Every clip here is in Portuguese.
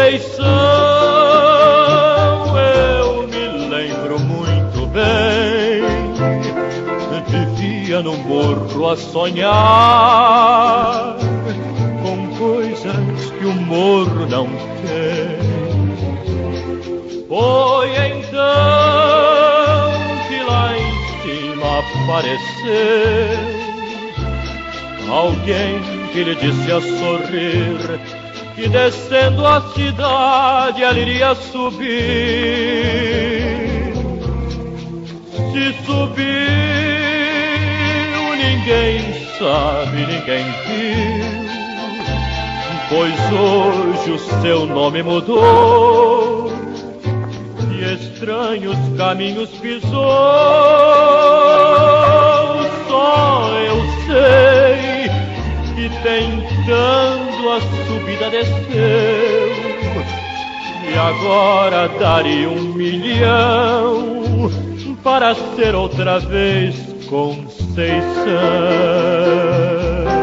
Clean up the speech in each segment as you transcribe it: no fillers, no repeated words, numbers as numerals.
Conceição, eu me lembro muito bem. Vivia no morro a sonhar com coisas que o morro não tem. Foi então que lá em cima apareceu alguém que lhe disse a sorrir que descendo a cidade ela iria subir. Se subiu, ninguém sabe, ninguém viu, pois hoje o seu nome mudou e estranhos caminhos pisou. Só eu sei que tentando a subida desceu e agora daria 1 milhão para ser outra vez Conceição.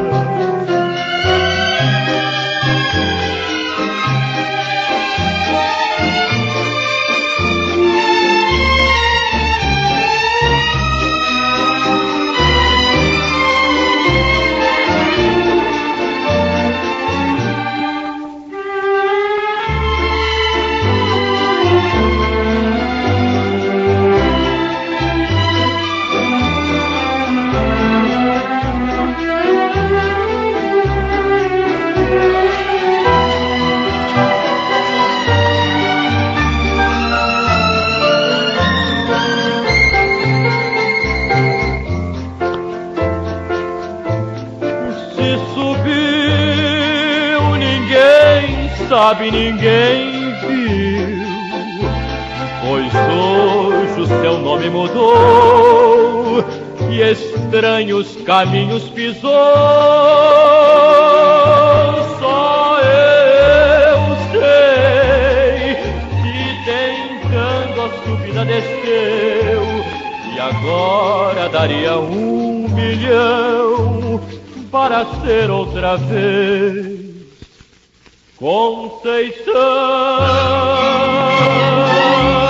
Sabe, ninguém viu, pois hoje o seu nome mudou e estranhos caminhos pisou. Só eu sei que tentando a subida desceu e agora daria 1 milhão para ser outra vez Conceição.